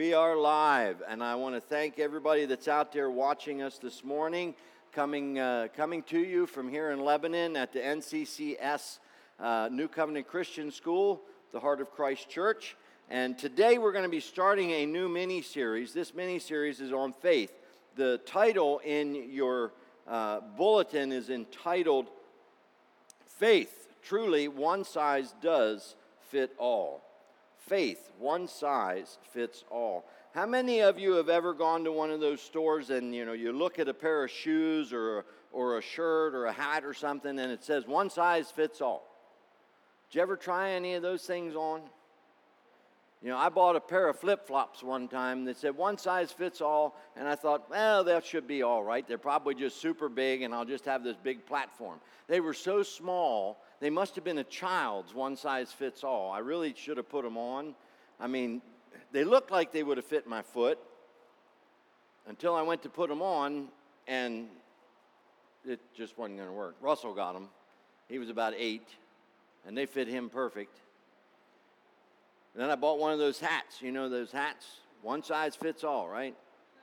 We are live, and I want to thank everybody that's out there watching us this morning, coming to you from here in Lebanon at the NCCS New Covenant Christian School, the Heart of Christ Church. And today we're going to be starting a new mini-series. This mini-series is on faith. The title in your bulletin is entitled, Faith. Truly, one size does fit all. Faith, one size fits all. How many of you have ever gone to one of those stores and you look at a pair of shoes or a shirt or a hat or something and it says one size fits all? Did you ever try any of those things on? I bought a pair of flip-flops one time that said one size fits all, and I thought, well, that should be all right. They're probably just super big, and I'll just have this big platform. They were so small, they must have been a child's one size fits all. I really should have put them on. I mean, they looked like they would have fit my foot until I went to put them on, and it just wasn't going to work. Russell got them. He was about 8, and they fit him perfect. Then I bought one of those hats. You know those hats? One size fits all, right?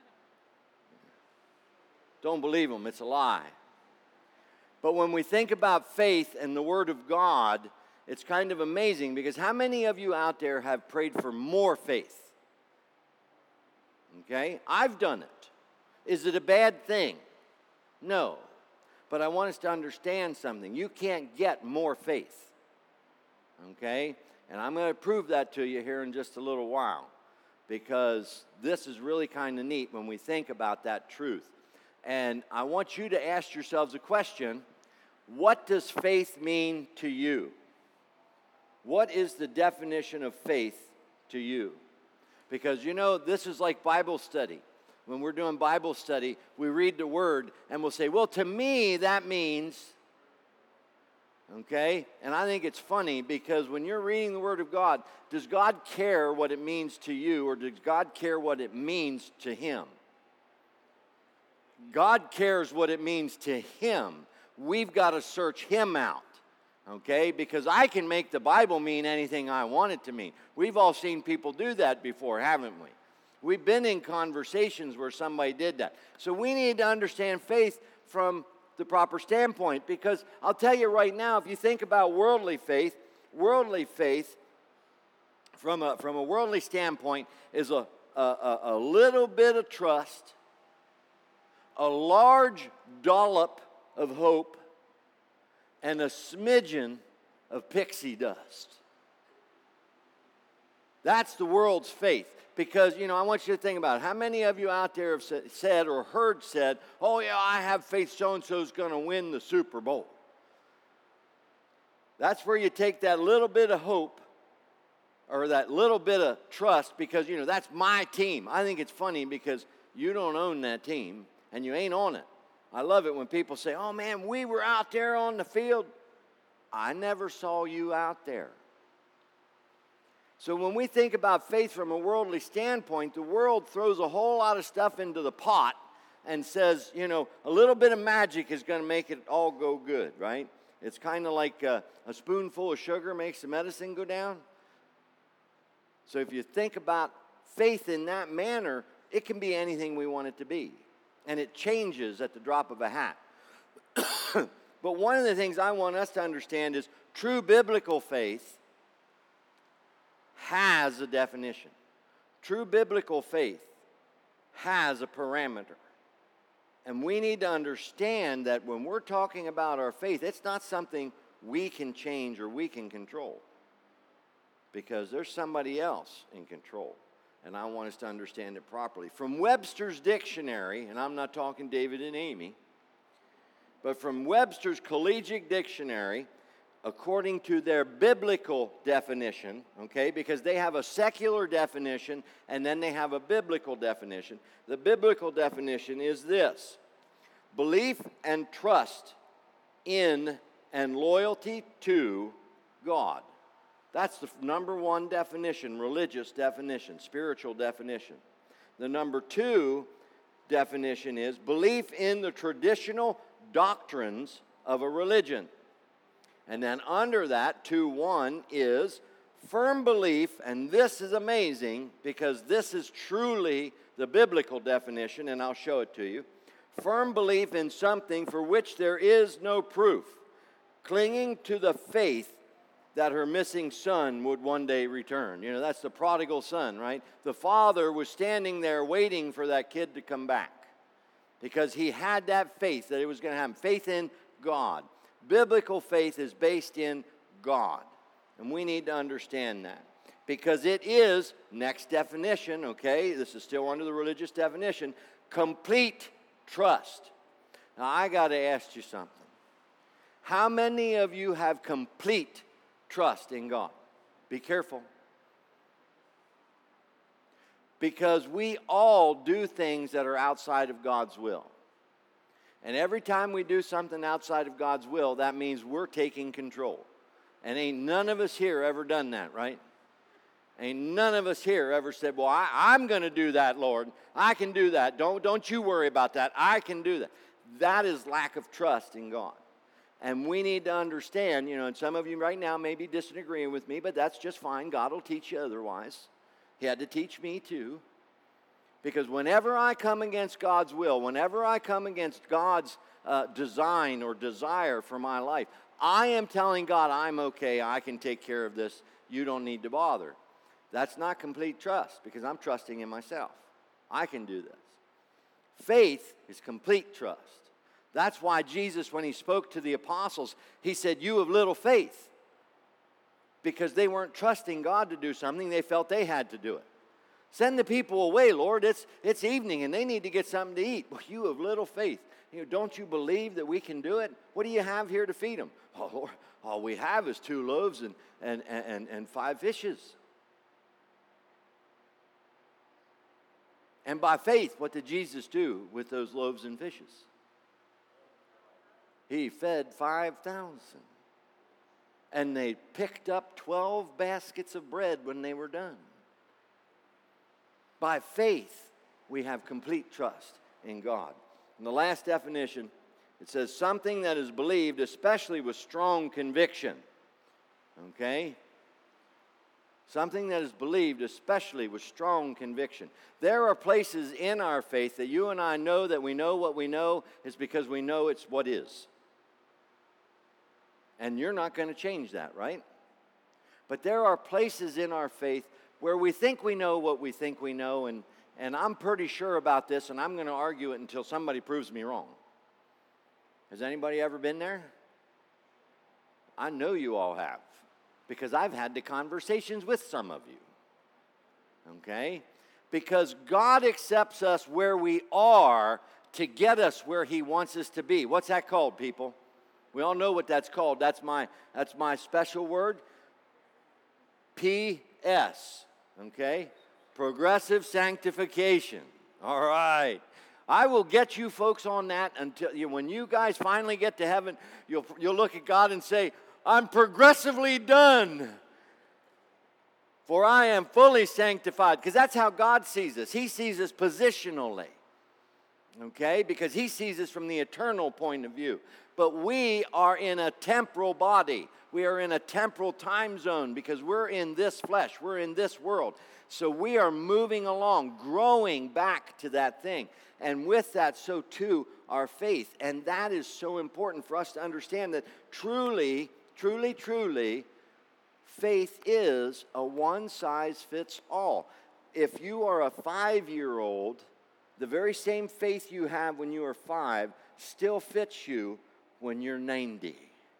Don't believe them. It's a lie. But when we think about faith and the Word of God, it's kind of amazing because how many of you out there have prayed for more faith? Okay? I've done it. Is it a bad thing? No. But I want us to understand something. You can't get more faith. Okay? And I'm going to prove that to you here in just a little while because this is really kind of neat when we think about that truth. And I want you to ask yourselves a question. What does faith mean to you? What is the definition of faith to you? Because this is like Bible study. When we're doing Bible study, we read the Word and we'll say, well, to me that means... Okay? And I think it's funny because when you're reading the Word of God, does God care what it means to you or does God care what it means to Him? God cares what it means to Him. We've got to search Him out. Okay? Because I can make the Bible mean anything I want it to mean. We've all seen people do that before, haven't we? We've been in conversations where somebody did that. So we need to understand faith from the proper standpoint, because I'll tell you right now, if you think about worldly faith from a worldly standpoint is a little bit of trust, a large dollop of hope, and a smidgen of pixie dust. That's the world's faith. Because, I want you to think about it. How many of you out there have said or heard said, oh, yeah, I have faith so-and-so's going to win the Super Bowl? That's where you take that little bit of hope or that little bit of trust because, that's my team. I think it's funny because you don't own that team and you ain't on it. I love it when people say, oh, man, we were out there on the field. I never saw you out there. So when we think about faith from a worldly standpoint, the world throws a whole lot of stuff into the pot and says, a little bit of magic is going to make it all go good, right? It's kind of like a spoonful of sugar makes the medicine go down. So if you think about faith in that manner, it can be anything we want it to be. And it changes at the drop of a hat. But one of the things I want us to understand is true biblical faith has a definition. True biblical faith has a parameter. And we need to understand that when we're talking about our faith, it's not something we can change or we can control. Because there's somebody else in control. And I want us to understand it properly. From Webster's dictionary, and I'm not talking David and Amy, but from Webster's Collegiate Dictionary, according to their biblical definition, okay, because they have a secular definition and then they have a biblical definition. The biblical definition is this: belief and trust in and loyalty to God. That's the number one definition, religious definition, spiritual definition. The number two definition is belief in the traditional doctrines of a religion. And then under that, 2:1 is Firm belief, and this is amazing because this is truly the biblical definition, and I'll show it to you. Firm belief in something for which there is no proof, clinging to the faith that her missing son would one day return. You know, that's the prodigal son, right? The father was standing there waiting for that kid to come back because he had that faith that it was going to happen. Faith in God. Biblical faith is based in God. And we need to understand that. Because it is, next definition, okay, this is still under the religious definition, complete trust. Now, I got to ask you something. How many of you have complete trust in God? Be careful. Because we all do things that are outside of God's will. And every time we do something outside of God's will, that means we're taking control. And ain't none of us here ever done that, right? Ain't none of us here ever said, well, I'm going to do that, Lord. I can do that. Don't you worry about that. I can do that. That is lack of trust in God. And we need to understand, you know, and some of you right now may be disagreeing with me, but that's just fine. God will teach you otherwise. He had to teach me too. Because whenever I come against God's will, whenever I come against God's design or desire for my life, I am telling God, I'm okay, I can take care of this, you don't need to bother. That's not complete trust because I'm trusting in myself. I can do this. Faith is complete trust. That's why Jesus, when he spoke to the apostles, he said, you have little faith. Because they weren't trusting God to do something, they felt they had to do it. Send the people away, Lord, it's evening and they need to get something to eat. Well, you have little faith. You know, don't you believe that we can do it? What do you have here to feed them? Oh, Lord, all we have is 2 loaves and 5 fishes. And by faith, what did Jesus do with those loaves and fishes? He fed 5,000. And they picked up 12 baskets of bread when they were done. By faith, we have complete trust in God. And the last definition, it says something that is believed, especially with strong conviction. Okay? Something that is believed, especially with strong conviction. There are places in our faith that you and I know that we know what we know is because we know it's what is. And you're not going to change that, right? But there are places in our faith where we think we know what we think we know, and I'm pretty sure about this, and I'm going to argue it until somebody proves me wrong. Has anybody ever been there? I know you all have, because I've had the conversations with some of you. Okay? Because God accepts us where we are to get us where he wants us to be. What's that called, people? We all know what that's called. That's my special word. PS. Okay? Progressive sanctification. All right. I will get you folks on that until when you guys finally get to heaven, you'll look at God and say, I'm progressively done. For I am fully sanctified. Because that's how God sees us. He sees us positionally. Okay? Because he sees us from the eternal point of view. But we are in a temporal body. We are in a temporal time zone because we're in this flesh. We're in this world. So we are moving along, growing back to that thing. And with that, so too, our faith. And that is so important for us to understand that truly, truly, truly, faith is a one-size-fits-all. If you are a 5-year-old, the very same faith you have when you are 5 still fits you when you're 90.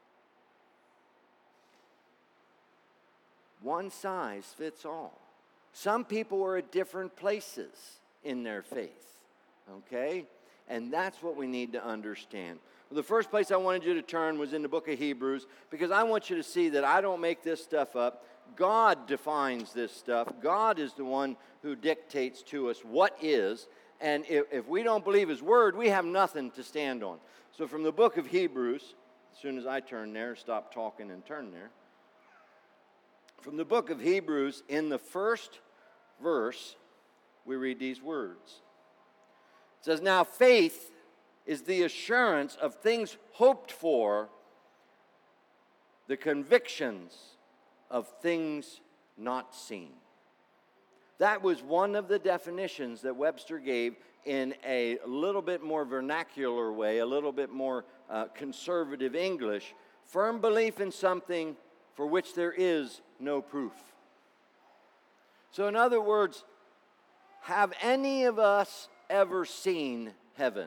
One size fits all. Some people are at different places in their faith, okay? And that's what we need to understand. Well, the first place I wanted you to turn was in the book of Hebrews, because I want you to see that I don't make this stuff up. God defines this stuff. God is the one who dictates to us what is. And if we don't believe his word, we have nothing to stand on. So from the book of Hebrews, as soon as I turn there, stop talking and turn there. From the book of Hebrews, in the first verse, we read these words. It says, now faith is the assurance of things hoped for, the convictions of things not seen. That was one of the definitions that Webster gave in a little bit more vernacular way, a little bit more conservative English. Firm belief in something for which there is no proof. So in other words, have any of us ever seen heaven?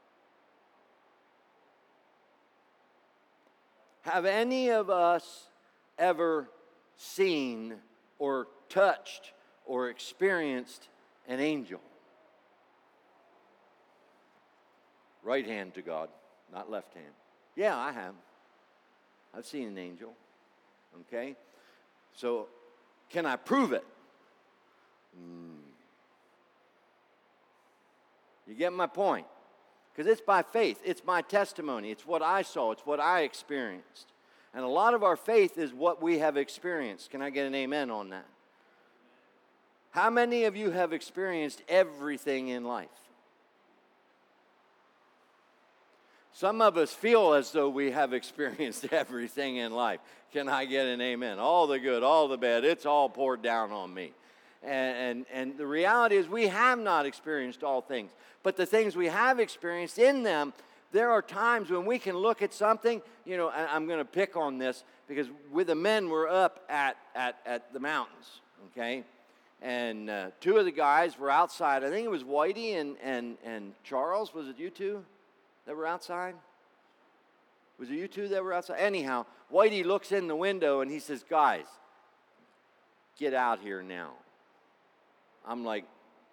Have any of us ever seen or touched or experienced an angel? Right hand to God, not left hand. Yeah, I have. I've seen an angel. Okay? So, can I prove it? You get my point? Because it's by faith. It's my testimony. It's what I saw. It's what I experienced. And a lot of our faith is what we have experienced. Can I get an amen on that? How many of you have experienced everything in life? Some of us feel as though we have experienced everything in life. Can I get an amen? All the good, all the bad, it's all poured down on me. And the reality is we have not experienced all things. But the things we have experienced in them, there are times when we can look at something, you know, and I'm going to pick on this because with the men we're up at the mountains, okay? And two of the guys were outside. I think it was Whitey and Charles. Was it you two that were outside? Was it you two that were outside? Anyhow, Whitey looks in the window and he says, guys, get out here now. I'm like,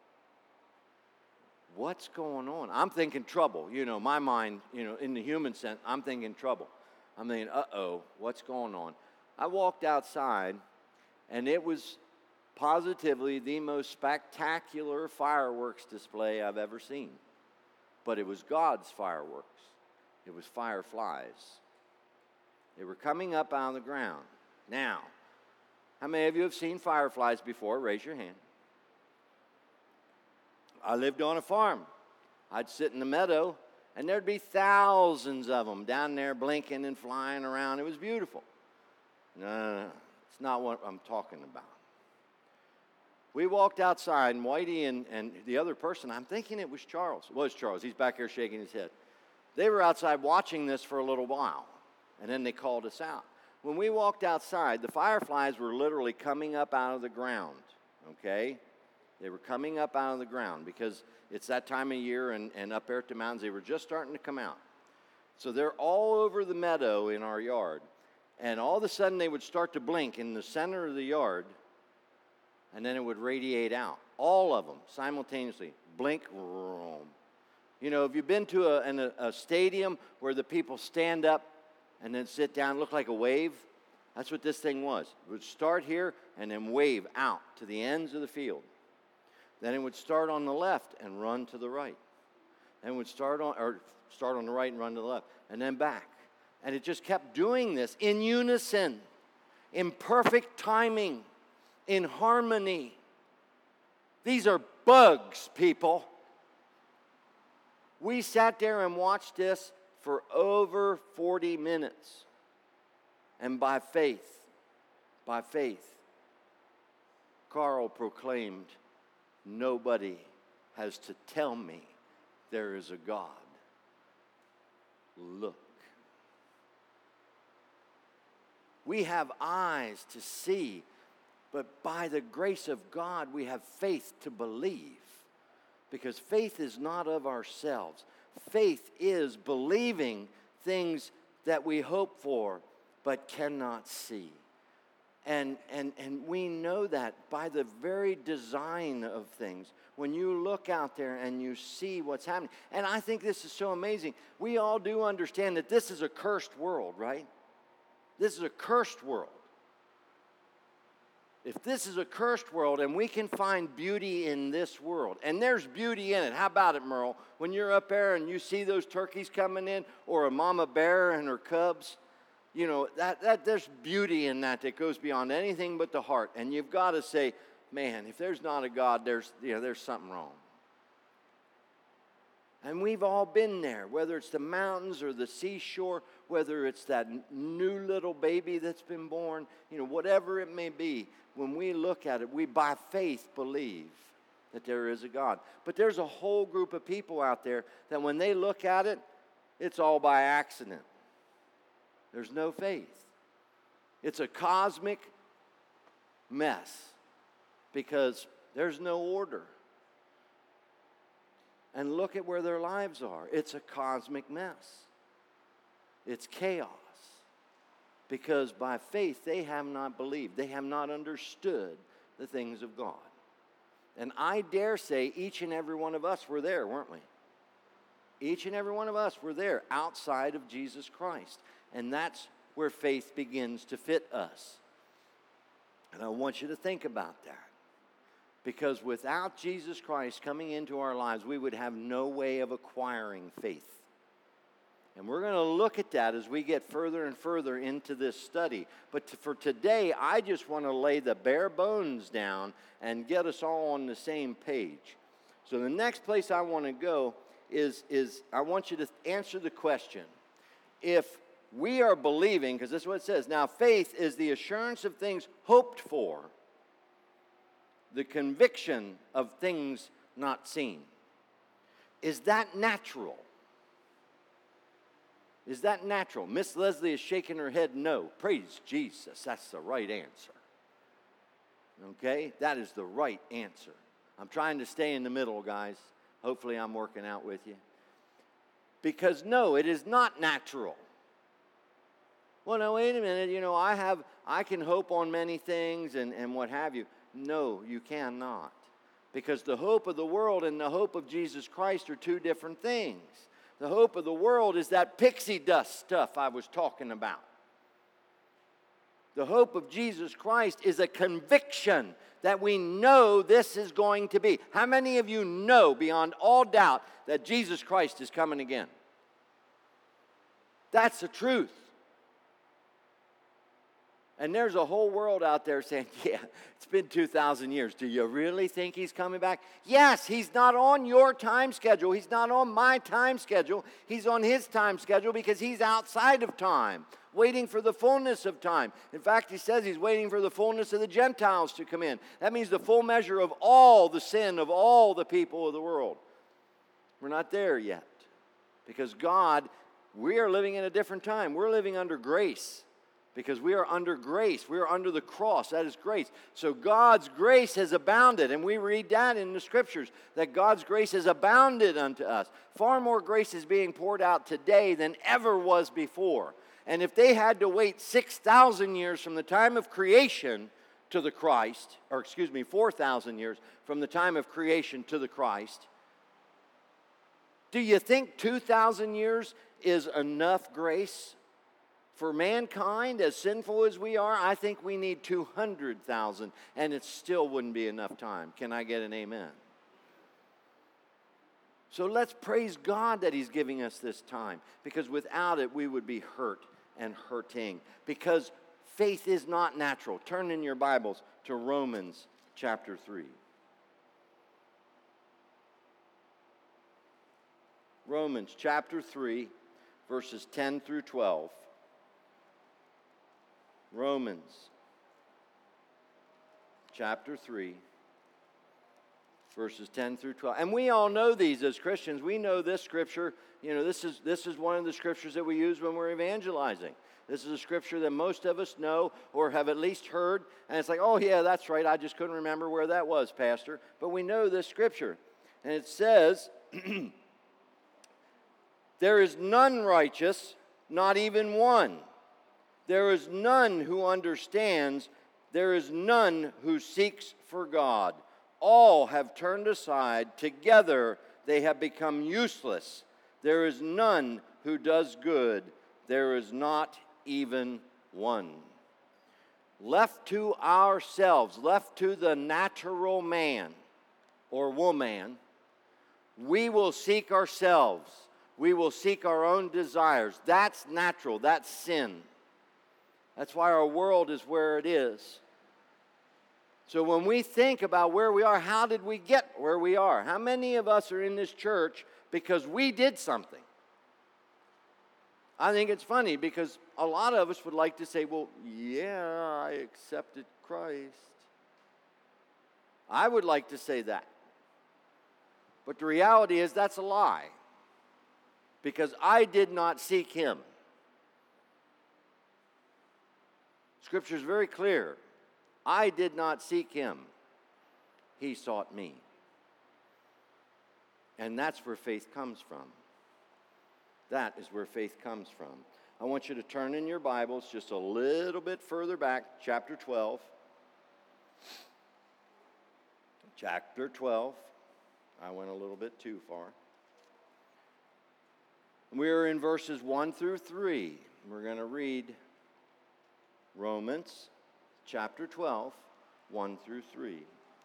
what's going on? I'm thinking trouble. You know, my mind, you know, in the human sense, I'm thinking trouble. I'm thinking, uh-oh, what's going on? I walked outside, and it was positively the most spectacular fireworks display I've ever seen. But it was God's fireworks. It was fireflies. They were coming up out of the ground. Now, how many of you have seen fireflies before? Raise your hand. I lived on a farm. I'd sit in the meadow, and there'd be thousands of them down there blinking and flying around. It was beautiful. No, it's not what I'm talking about. We walked outside, and Whitey and the other person, I'm thinking it was Charles. It was Charles. He's back here shaking his head. They were outside watching this for a little while, and then they called us out. When we walked outside, the fireflies were literally coming up out of the ground, okay? They were coming up out of the ground because it's that time of year, and up there at the mountains, they were just starting to come out. So they're all over the meadow in our yard, and all of a sudden they would start to blink in the center of the yard, and then it would radiate out. All of them simultaneously. Blink, vroom. You know, have you been to a stadium where the people stand up and then sit down, look like a wave? That's what this thing was. It would start here and then wave out to the ends of the field. Then it would start on the left and run to the right. Then it would start on the right and run to the left, and then back. And it just kept doing this in unison, in perfect timing, in harmony. These are bugs, people. We sat there and watched this for over 40 minutes. And by faith, Carl proclaimed, nobody has to tell me there is a God. Look. We have eyes to see, but by the grace of God, we have faith to believe. Because faith is not of ourselves. Faith is believing things that we hope for, but cannot see. And we know that by the very design of things. When you look out there and you see what's happening. And I think this is so amazing. We all do understand that this is a cursed world, right? This is a cursed world. If this is a cursed world and we can find beauty in this world, and there's beauty in it. How about it, Merle? When you're up there and you see those turkeys coming in, or a mama bear and her cubs, you know, that there's beauty in that goes beyond anything but the heart. And you've got to say, man, if there's not a God, there's something wrong. And we've all been there, whether it's the mountains or the seashore, whether it's that new little baby that's been born, whatever it may be. When we look at it, we by faith believe that there is a God. But there's a whole group of people out there that when they look at it, it's all by accident. There's no faith. It's a cosmic mess because there's no order. And look at where their lives are. It's a cosmic mess. It's chaos. Because by faith they have not believed. They have not understood the things of God. And I dare say each and every one of us were there, weren't we? Each and every one of us were there outside of Jesus Christ. And that's where faith begins to fit us. And I want you to think about that. Because without Jesus Christ coming into our lives, we would have no way of acquiring faith. And we're going to look at that as we get further and further into this study. But for today, I just want to lay the bare bones down and get us all on the same page. So the next place I want to go is I want you to answer the question. If we are believing, because this is what it says, now faith is the assurance of things hoped for, the conviction of things not seen. Is that natural? Is that natural? Miss Leslie is shaking her head no. Praise Jesus. That's the right answer. Okay? That is the right answer. I'm trying to stay in the middle, guys. Hopefully I'm working out with you. Because no, it is not natural. Well, no, wait a minute. I can hope on many things and what have you. No, you cannot. Because the hope of the world and the hope of Jesus Christ are two different things. The hope of the world is that pixie dust stuff I was talking about. The hope of Jesus Christ is a conviction that we know this is going to be. How many of you know beyond all doubt that Jesus Christ is coming again? That's the truth. And there's a whole world out there saying, yeah, it's been 2,000 years. Do you really think he's coming back? Yes, he's not on your time schedule. He's not on my time schedule. He's on his time schedule because he's outside of time, waiting for the fullness of time. In fact, he says he's waiting for the fullness of the Gentiles to come in. That means the full measure of all the sin of all the people of the world. We're not there yet because God, we are living in a different time. We're living under grace. Because we are under grace. We are under the cross. That is grace. So God's grace has abounded. And we read that in the Scriptures, that God's grace has abounded unto us. Far more grace is being poured out today than ever was before. And if they had to wait 6,000 years from the time of creation to the Christ, 4,000 years from the time of creation to the Christ, do you think 2,000 years is enough grace? For mankind, as sinful as we are, I think we need 200,000, and it still wouldn't be enough time. Can I get an amen? So let's praise God that he's giving us this time, because without it, we would be hurt and hurting, because faith is not natural. Turn in your Bibles to Romans chapter 3. Romans chapter 3, verses 10 through 12. Romans chapter 3, verses 10 through 12. And we all know these as Christians. We know this scripture. This is one of the scriptures that we use when we're evangelizing. This is a scripture that most of us know or have at least heard. And it's like, oh, yeah, that's right. I just couldn't remember where that was, Pastor. But we know this scripture. And it says, there is none righteous, not even one. There is none who understands. There is none who seeks for God. All have turned aside. Together they have become useless. There is none who does good. There is not even one. Left to ourselves, left to the natural man or woman, we will seek ourselves. We will seek our own desires. That's natural. That's sin. That's why our world is where it is. So when we think about where we are, how did we get where we are? How many of us are in this church because we did something? I think it's funny because a lot of us would like to say, well, yeah, I accepted Christ. I would like to say that. But the reality is that's a lie. Because I did not seek him. Scripture is very clear. I did not seek him. He sought me. And that's where faith comes from. That is where faith comes from. I want you to turn in your Bibles just a little bit further back, chapter 12. Chapter 12. I went a little bit too far. We're in verses 1 through 3. We're going to read Romans chapter 12, 1 through 3.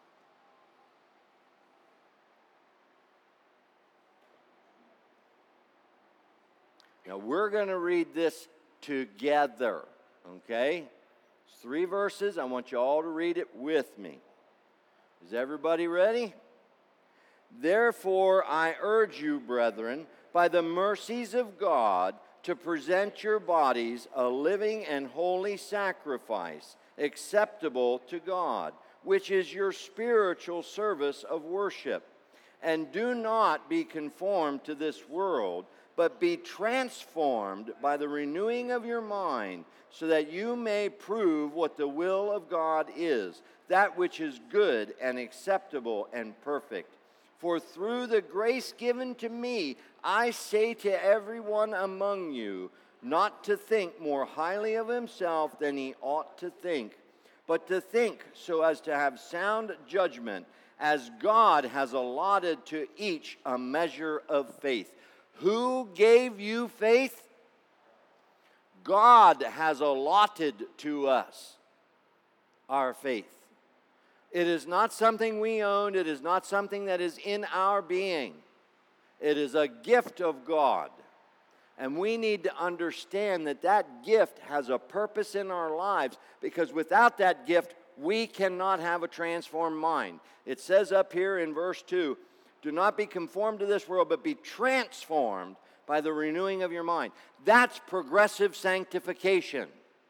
Now, we're going to read this together, okay? It's 3 verses. I want you all to read it with me. Is everybody ready? Therefore, I urge you, brethren, by the mercies of God, to present your bodies a living and holy sacrifice, acceptable to God, which is your spiritual service of worship. And do not be conformed to this world, but be transformed by the renewing of your mind, so that you may prove what the will of God is, that which is good and acceptable and perfect. For through the grace given to me, I say to everyone among you, not to think more highly of himself than he ought to think, but to think so as to have sound judgment, as God has allotted to each a measure of faith. Who gave you faith? God has allotted to us our faith. It is not something we own. It is not something that is in our being. It is a gift of God. And we need to understand that that gift has a purpose in our lives, because without that gift, we cannot have a transformed mind. It says up here in verse 2, do not be conformed to this world, but be transformed by the renewing of your mind. That's progressive sanctification.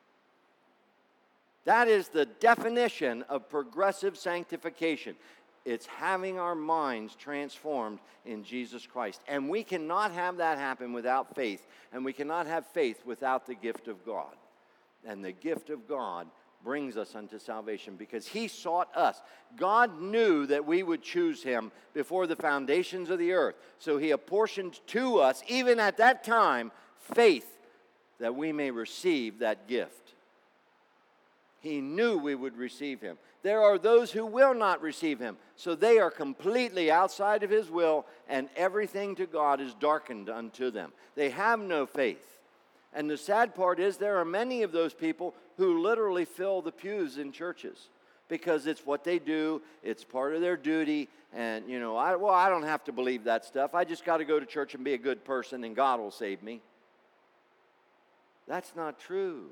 That is the definition of progressive sanctification. It's having our minds transformed in Jesus Christ. And we cannot have that happen without faith. And we cannot have faith without the gift of God. And the gift of God brings us unto salvation because he sought us. God knew that we would choose him before the foundations of the earth. So he apportioned to us, even at that time, faith that we may receive that gift. He knew we would receive him. There are those who will not receive him, so they are completely outside of his will, and everything to God is darkened unto them. They have no faith. And the sad part is there are many of those people who literally fill the pews in churches because it's what they do, it's part of their duty, and, I don't have to believe that stuff. I just got to go to church and be a good person, and God will save me. That's not true.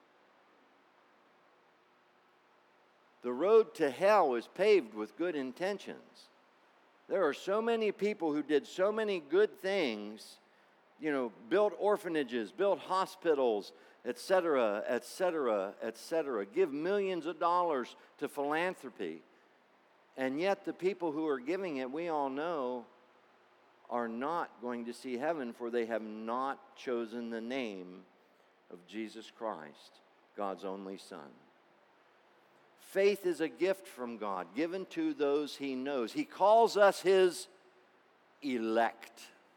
The road to hell is paved with good intentions. There are so many people who did so many good things, built orphanages, built hospitals, etc., etc., etc., give millions of dollars to philanthropy. And yet the people who are giving it, we all know, are not going to see heaven, for they have not chosen the name of Jesus Christ, God's only Son. Faith is a gift from God, given to those he knows. He calls us his elect.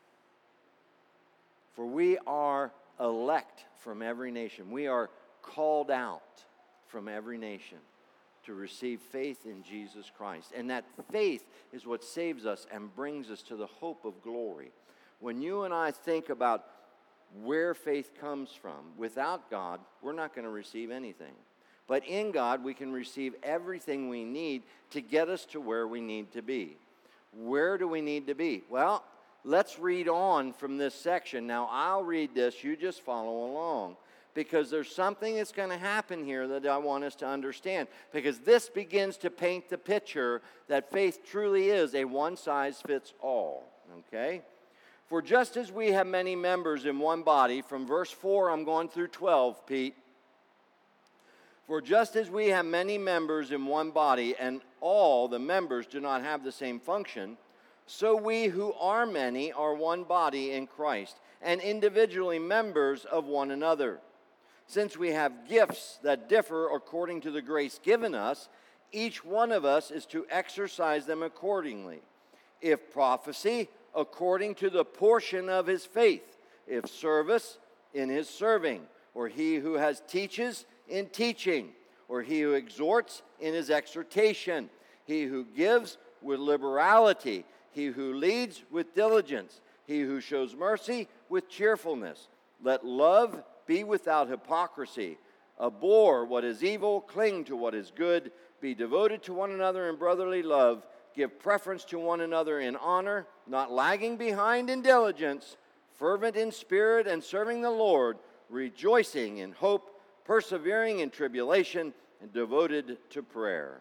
For we are elect from every nation. We are called out from every nation to receive faith in Jesus Christ. And that faith is what saves us and brings us to the hope of glory. When you and I think about where faith comes from, without God, we're not going to receive anything. But in God, we can receive everything we need to get us to where we need to be. Where do we need to be? Well, let's read on from this section. Now, I'll read this. You just follow along. because there's something that's going to happen here that I want us to understand. Because this begins to paint the picture that faith truly is a one-size-fits-all. Okay? For just as we have many members in one body, from verse 4, I'm going through 12, Pete. For just as we have many members in one body, and all the members do not have the same function, so we who are many are one body in Christ, and individually members of one another. Since we have gifts that differ according to the grace given us, each one of us is to exercise them accordingly. If prophecy, according to the portion of his faith; if service, in his serving; or he who has teaches, in teaching; or he who exhorts, in his exhortation; he who gives, with liberality; he who leads, with diligence; he who shows mercy, with cheerfulness. Let love be without hypocrisy. Abhor what is evil, cling to what is good, be devoted to one another in brotherly love, give preference to one another in honor, not lagging behind in diligence, fervent in spirit and serving the Lord, rejoicing in hope, persevering in tribulation, and devoted to prayer.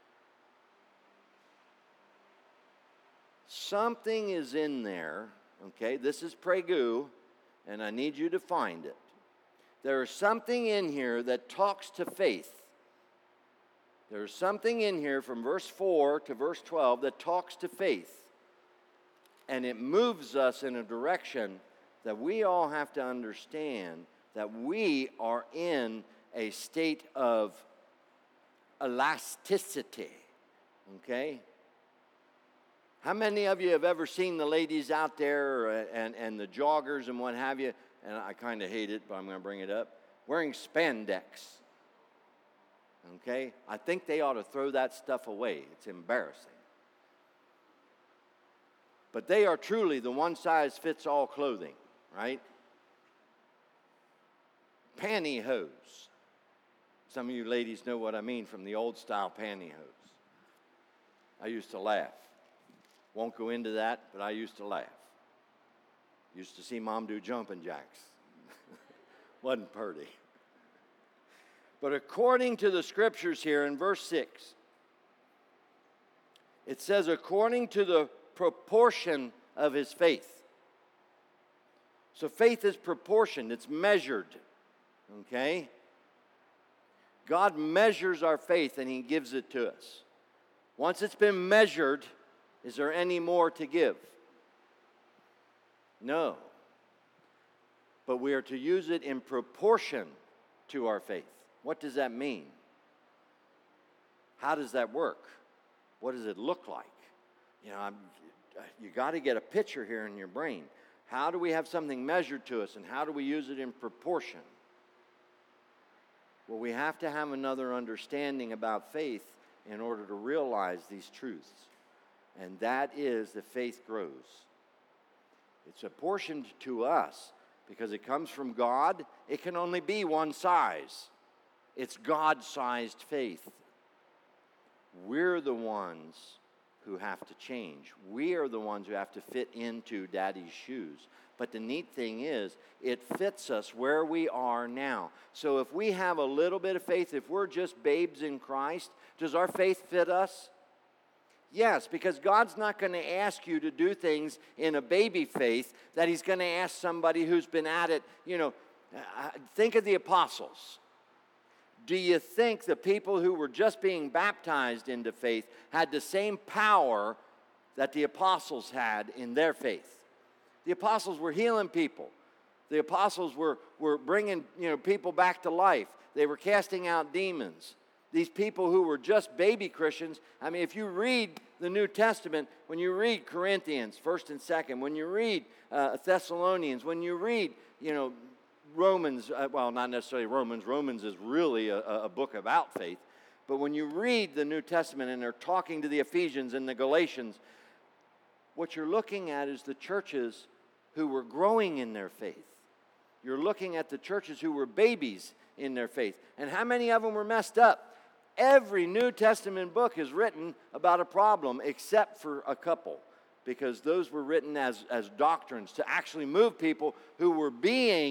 Something is in there, okay? This is pregu, and I need you to find it. There is something in here that talks to faith. There's something in here from verse 4 to verse 12 that talks to faith. And it moves us in a direction that we all have to understand that we are in a state of elasticity. Okay? How many of you have ever seen the ladies out there and the joggers and what have you? And I kind of hate it, but I'm going to bring it up. Wearing spandex. Okay? I think they ought to throw that stuff away. It's embarrassing. But they are truly the one-size-fits-all clothing, right? Pantyhose. Some of you ladies know what I mean from the old-style pantyhose. I used to laugh. Won't go into that, but I used to laugh. Used to see Mom do jumping jacks. Wasn't pretty. But according to the scriptures here in verse 6, it says, according to the proportion of his faith. So faith is proportioned, it's measured. Okay? God measures our faith and he gives it to us. Once it's been measured, is there any more to give? No. But we are to use it in proportion to our faith. What does that mean? How does that work? What does it look like? You know, you got to get a picture here in your brain. How do we have something measured to us, and how do we use it in proportion? Well, we have to have another understanding about faith in order to realize these truths. And that is that faith grows. It's apportioned to us because it comes from God. It can only be one size. It's God-sized faith. We're the ones who have to change. We are the ones who have to fit into Daddy's shoes. But the neat thing is, it fits us where we are now. So if we have a little bit of faith, if we're just babes in Christ, does our faith fit us? Yes, because God's not going to ask you to do things in a baby faith that he's going to ask somebody who's been at it. You know, think of the apostles. Do you think the people who were just being baptized into faith had the same power that the apostles had in their faith? The apostles were healing people. The apostles were bringing, people back to life. They were casting out demons. These people who were just baby Christians, I mean, if you read the New Testament, when you read Corinthians, 1st and 2nd, when you read Thessalonians, when you read, Romans, well, not necessarily Romans. Romans is really a book about faith. But when you read the New Testament and they're talking to the Ephesians and the Galatians, what you're looking at is the churches who were growing in their faith. You're looking at the churches who were babies in their faith. And how many of them were messed up? Every New Testament book is written about a problem except for a couple, because those were written as doctrines to actually move people who were being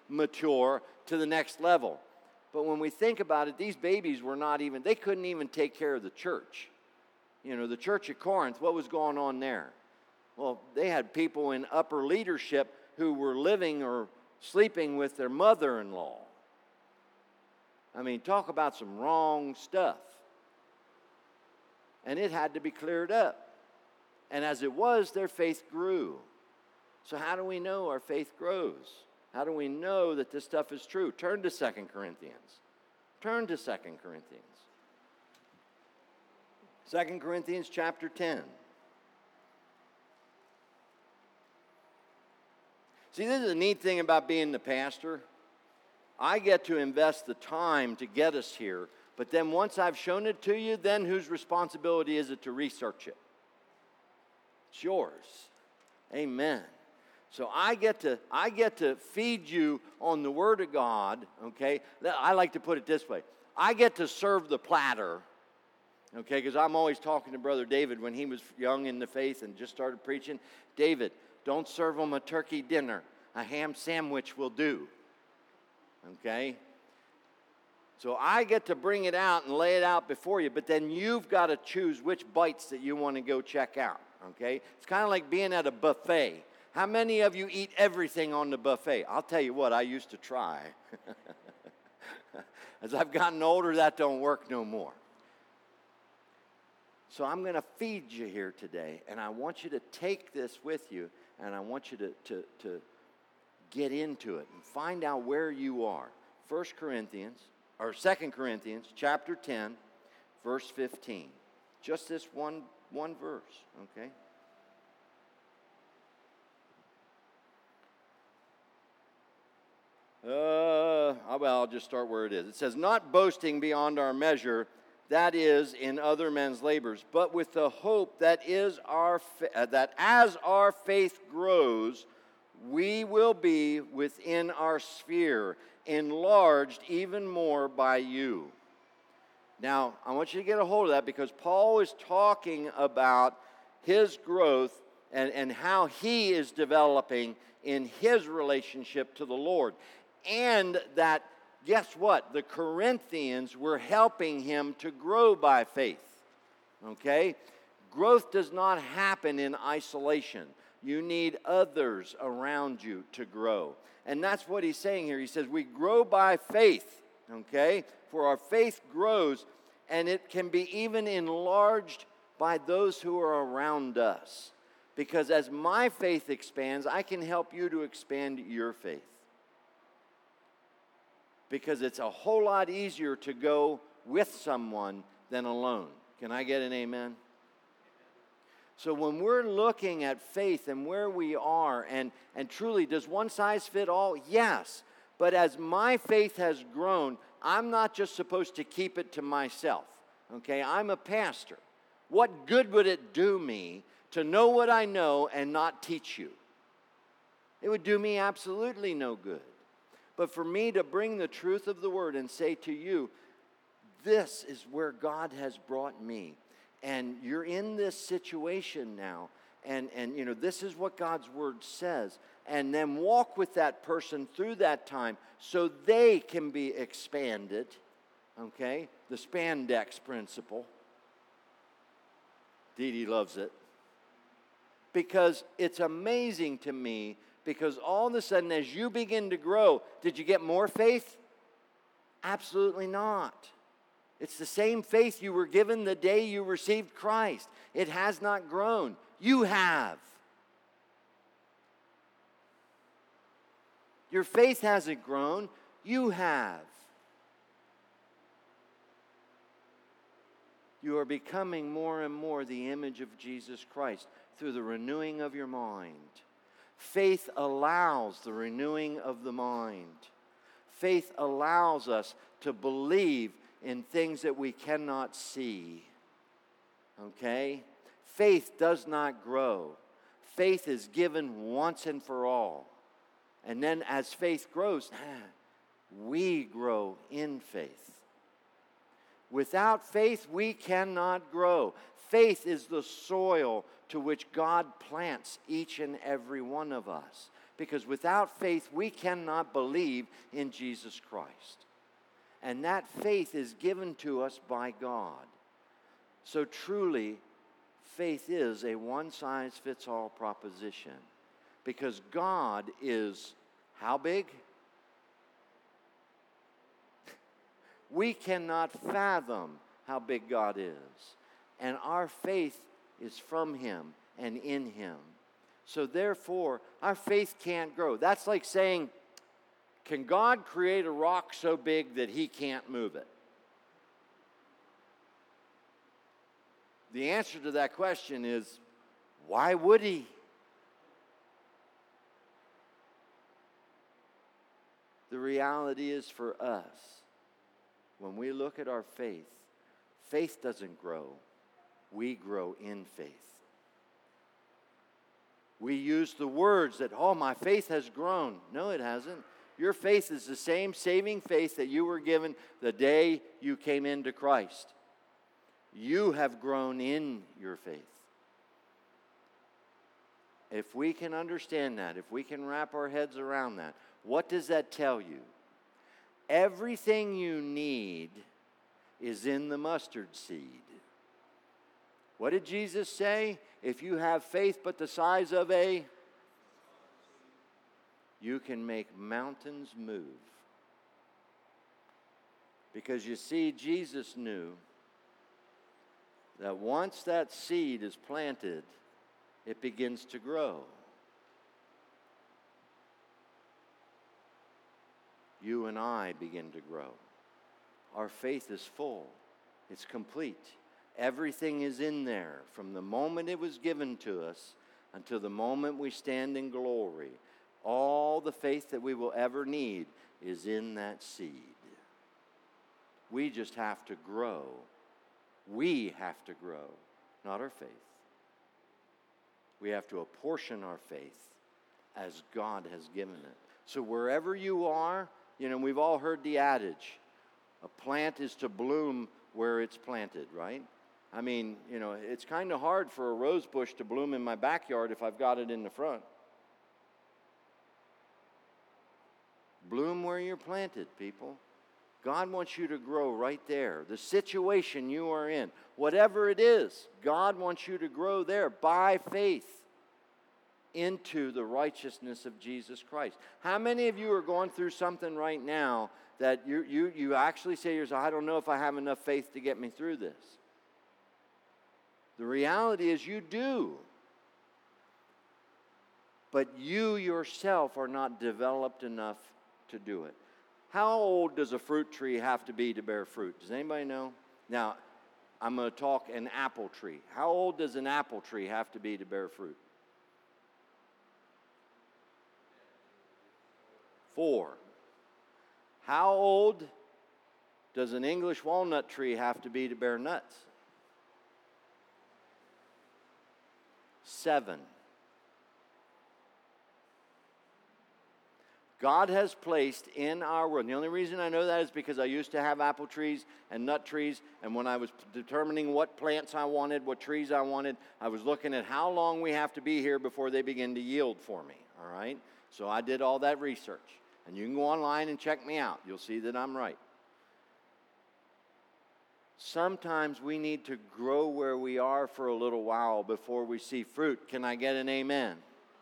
mature to the next level. But when we think about it, these babies were they couldn't even take care of the church. The church at Corinth, what was going on there? Well, they had people in upper leadership who were living or sleeping with their mother-in-law. I mean, talk about some wrong stuff. And it had to be cleared up. And as it was, their faith grew. So how do we know our faith grows? How do we know that this stuff is true? Turn to 2 Corinthians. Turn to 2 Corinthians. 2 Corinthians chapter 10. See, this is a neat thing about being the pastor. I get to invest the time to get us here, but then once I've shown it to you, then whose responsibility is it to research it? It's yours. Amen. So I get to feed you on the Word of God, okay? I like to put it this way. I get to serve the platter, okay, because I'm always talking to Brother David when he was young in the faith and just started preaching. David, don't serve him a turkey dinner. A ham sandwich will do, okay? So I get to bring it out and lay it out before you, but then you've got to choose which bites that you want to go check out, okay? It's kind of like being at a buffet. How many of you eat everything on the buffet? I'll tell you what, I used to try. As I've gotten older, that don't work no more. So I'm going to feed you here today, and I want you to take this with you, and I want you to get into it and find out where you are. 2 Corinthians chapter 10, verse 15. Just this one verse, okay? I'll just start where it is. It says, not boasting beyond our measure, that is, in other men's labors, but with the hope that as our faith grows, we will be within our sphere, enlarged even more by you. Now, I want you to get a hold of that because Paul is talking about his growth and how he is developing in his relationship to the Lord. And that, guess what? The Corinthians were helping him to grow by faith. Okay? Growth does not happen in isolation. You need others around you to grow. And that's what he's saying here. He says, we grow by faith. Okay? For our faith grows, and it can be even enlarged by those who are around us. Because as my faith expands, I can help you to expand your faith. Because it's a whole lot easier to go with someone than alone. Can I get an amen? So when we're looking at faith and where we are, and truly, does one size fit all? Yes. But as my faith has grown, I'm not just supposed to keep it to myself. Okay? I'm a pastor. What good would it do me to know what I know and not teach you? It would do me absolutely no good. But for me to bring the truth of the Word and say to you, this is where God has brought me. And you're in this situation now. And this is what God's Word says. And then walk with that person through that time so they can be expanded. Okay? The spandex principle. Dee Dee loves it. Because it's amazing to me. Because all of a sudden, as you begin to grow, did you get more faith? Absolutely not. It's the same faith you were given the day you received Christ. It has not grown. You have. Your faith hasn't grown. You have. You are becoming more and more the image of Jesus Christ through the renewing of your mind. Faith allows the renewing of the mind. Faith allows us to believe in things that we cannot see. Okay? Faith does not grow. Faith is given once and for all. And then as faith grows, we grow in faith. Without faith, we cannot grow. Faith is the soil to which God plants each and every one of us. Because without faith, we cannot believe in Jesus Christ. And that faith is given to us by God. So truly, faith is a one-size-fits-all proposition. Because God is how big? We cannot fathom how big God is. And our faith is from Him and in Him. So therefore, our faith can't grow. That's like saying, can God create a rock so big that He can't move it? The answer to that question is, why would He? The reality is for us, when we look at our faith, faith doesn't grow. We grow in faith. We use the words that, oh, my faith has grown. No, it hasn't. Your faith is the same saving faith that you were given the day you came into Christ. You have grown in your faith. If we can understand that, if we can wrap our heads around that, what does that tell you? Everything you need is in the mustard seed. What did Jesus say? If you have faith but the size of you can make mountains move. Because you see, Jesus knew that once that seed is planted, it begins to grow. You and I begin to grow. Our faith is full. It's complete. Everything is in there from the moment it was given to us until the moment we stand in glory. All the faith that we will ever need is in that seed. We just have to grow. We have to grow, not our faith. We have to apportion our faith as God has given it. So wherever you are, we've all heard the adage, a plant is to bloom where it's planted, right? I mean, it's kind of hard for a rose bush to bloom in my backyard if I've got it in the front. Bloom where you're planted, people. God wants you to grow right there. The situation you are in, whatever it is, God wants you to grow there by faith into the righteousness of Jesus Christ. How many of you are going through something right now that you actually say to yourself, I don't know if I have enough faith to get me through this? The reality is you do. But you yourself are not developed enough to do it. How old does a fruit tree have to be to bear fruit? Does anybody know? Now, I'm going to talk an apple tree. How old does an apple tree have to be to bear fruit? 4. How old does an English walnut tree have to be to bear nuts? 7. God has placed in our world, and the only reason I know that is because I used to have apple trees and nut trees, and when I was determining what plants I wanted, what trees I wanted, I was looking at how long we have to be here before they begin to yield for me, all right? So I did all that research, and you can go online and check me out. You'll see that I'm right. Sometimes we need to grow where we are for a little while before we see fruit. Can I get an amen?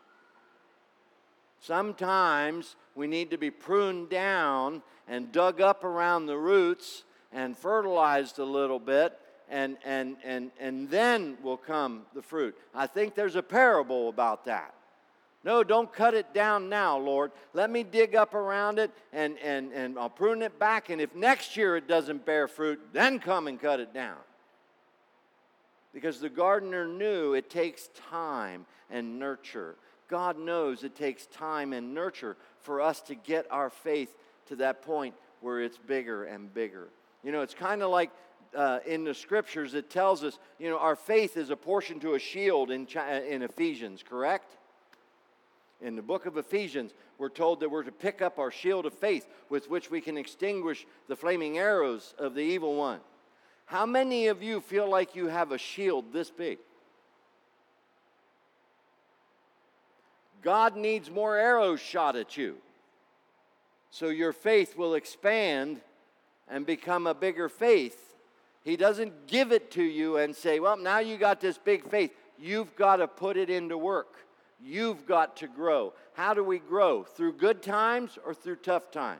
Sometimes we need to be pruned down and dug up around the roots and fertilized a little bit, and then will come the fruit. I think there's a parable about that. No, don't cut it down now, Lord. Let me dig up around it and I'll prune it back, and if next year it doesn't bear fruit, then come and cut it down. Because the gardener knew it takes time and nurture. God knows it takes time and nurture for us to get our faith to that point where it's bigger and bigger. It's kind of like in the scriptures it tells us, our faith is apportioned to a shield in Ephesians, correct? In the book of Ephesians, we're told that we're to pick up our shield of faith with which we can extinguish the flaming arrows of the evil one. How many of you feel like you have a shield this big? God needs more arrows shot at you. So your faith will expand and become a bigger faith. He doesn't give it to you and say, well, now you got this big faith. You've got to put it into work. You've got to grow. How do we grow? Through good times or through tough times?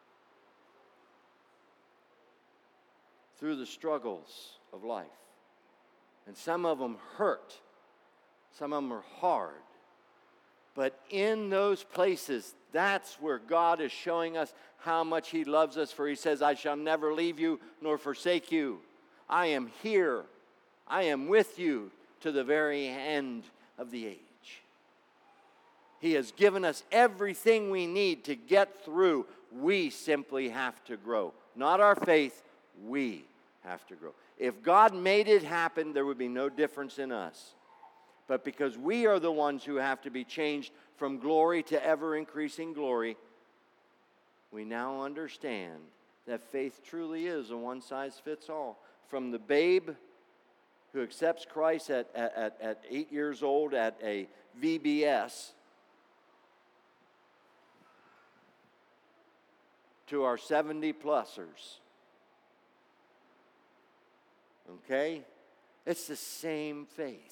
Through the struggles of life. And some of them hurt. Some of them are hard. But in those places, that's where God is showing us how much He loves us. For He says, I shall never leave you nor forsake you. I am here. I am with you to the very end of the age. He has given us everything we need to get through. We simply have to grow. Not our faith, we have to grow. If God made it happen, there would be no difference in us. But because we are the ones who have to be changed from glory to ever-increasing glory, we now understand that faith truly is a one-size-fits-all. From the babe who accepts Christ at 8 years old at a VBS to our 70-plussers. Okay? It's the same faith.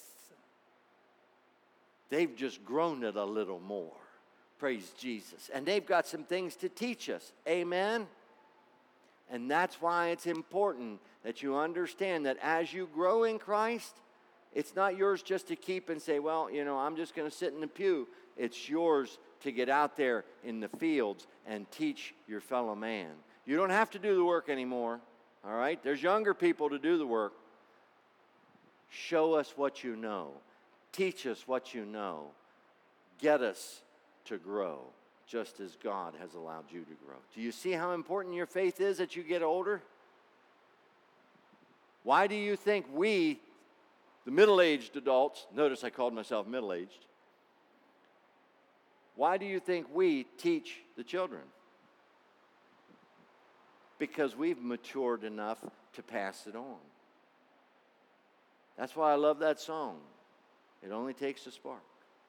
They've just grown it a little more. Praise Jesus. And they've got some things to teach us. Amen? And that's why it's important that you understand that as you grow in Christ, it's not yours just to keep and say, well, I'm just going to sit in the pew. It's yours to get out there in the fields and teach your fellow man. You don't have to do the work anymore. All right? There's younger people to do the work. Show us what you know. Teach us what you know. Get us to grow, just as God has allowed you to grow. Do you see how important your faith is as you get older? Why do you think we, the middle-aged adults, notice I called myself middle-aged, why do you think we teach the children? Because we've matured enough to pass it on. That's why I love that song. It only takes a spark.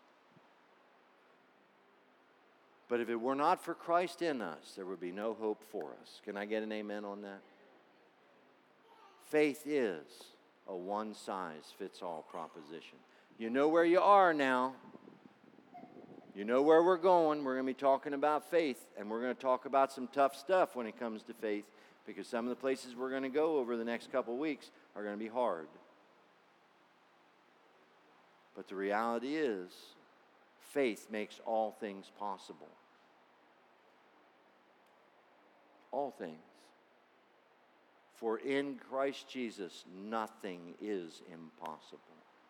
But if it were not for Christ in us, there would be no hope for us. Can I get an amen on that? Faith is a one-size-fits-all proposition. You know where you are now. You know where we're going. We're going to be talking about faith, and we're going to talk about some tough stuff when it comes to faith, because some of the places we're going to go over the next couple of weeks are going to be hard. But the reality is, faith makes all things possible. All things. For in Christ Jesus, nothing is impossible.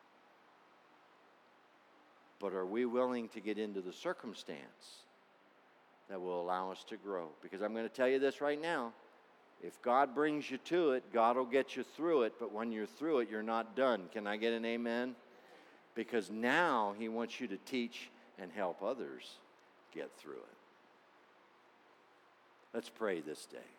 But are we willing to get into the circumstance that will allow us to grow? Because I'm going to tell you this right now. If God brings you to it, God will get you through it. But when you're through it, you're not done. Can I get an amen? Because now He wants you to teach and help others get through it. Let's pray this day.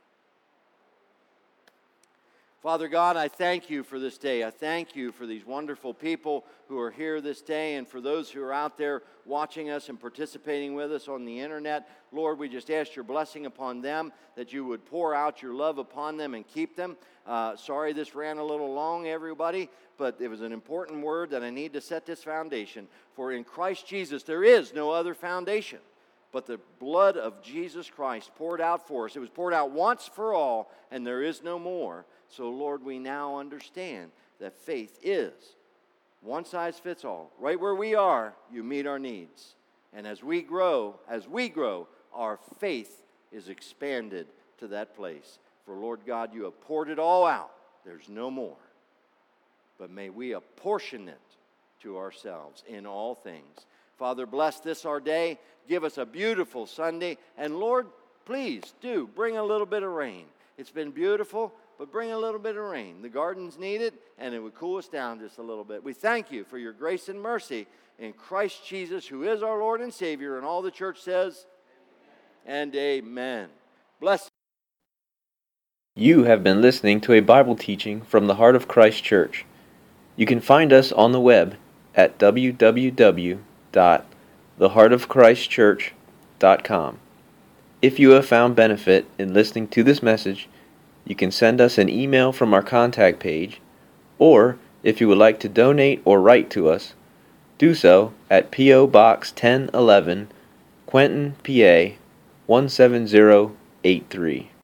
Father God, I thank you for this day. I thank you for these wonderful people who are here this day, and for those who are out there watching us and participating with us on the internet. Lord, we just ask your blessing upon them, that you would pour out your love upon them and keep them. Sorry this ran a little long, everybody, but it was an important word that I need to set this foundation. For in Christ Jesus there is no other foundation but the blood of Jesus Christ poured out for us. It was poured out once for all, and there is no more. So, Lord, we now understand that faith is one size fits all. Right where we are, you meet our needs. And as we grow, our faith is expanded to that place. For, Lord God, you have poured it all out. There's no more. But may we apportion it to ourselves in all things. Father, bless this our day. Give us a beautiful Sunday. And Lord, please do bring a little bit of rain. It's been beautiful, but bring a little bit of rain. The gardens need it, and it would cool us down just a little bit. We thank you for your grace and mercy in Christ Jesus, who is our Lord and Savior. And all the church says, amen. And amen. Bless You have been listening to a Bible teaching from the Heart of Christ Church. You can find us on the web at www.heartofchrist.org. theheartofchristchurch.com. If you have found benefit in listening to this message, you can send us an email from our contact page, or if you would like to donate or write to us, do so at P.O. Box 1011, Quentin, PA 17083.